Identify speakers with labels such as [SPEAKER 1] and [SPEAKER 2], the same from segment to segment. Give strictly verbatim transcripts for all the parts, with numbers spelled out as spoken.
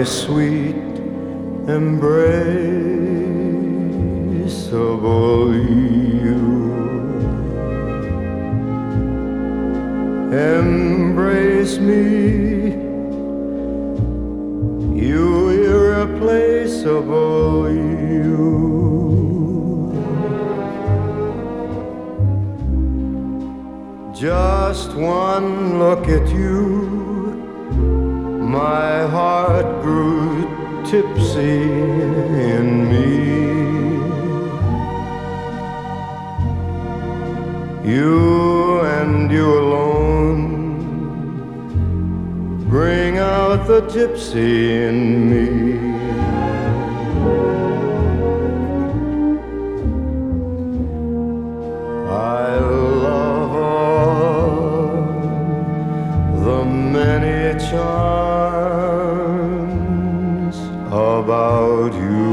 [SPEAKER 1] sweet embraceable you. Embrace me, you irreplaceable you. Just one look at you, my heart grew tipsy in me. You and you alone bring out the gypsy in me. I love all the many charms about you.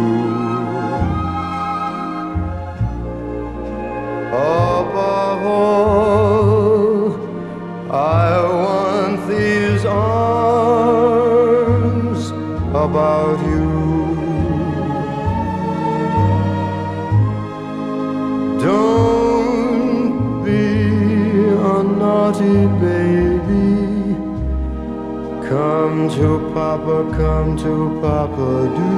[SPEAKER 1] Above all, I want these arms about you. Don't be a naughty baby. Come to Papa, come to Papa, do.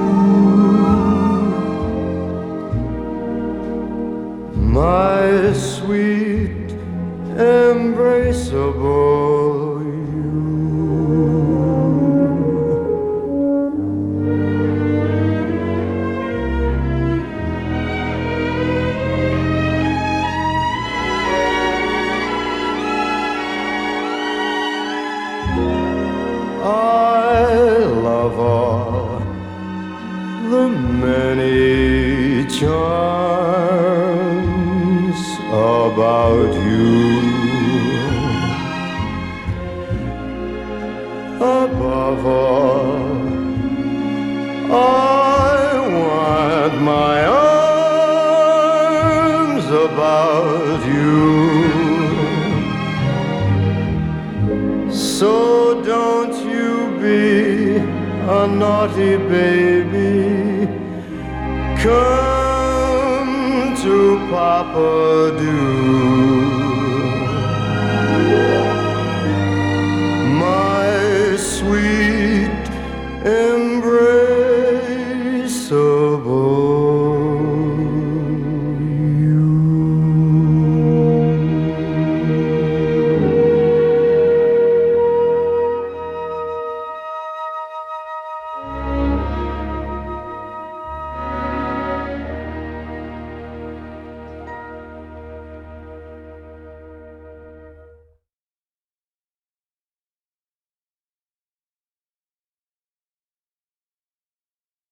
[SPEAKER 1] My sweet embraceable you. I love all the many charms about you. Above all, I want my arms about you. So don't you be a naughty baby. Come to Papa, do.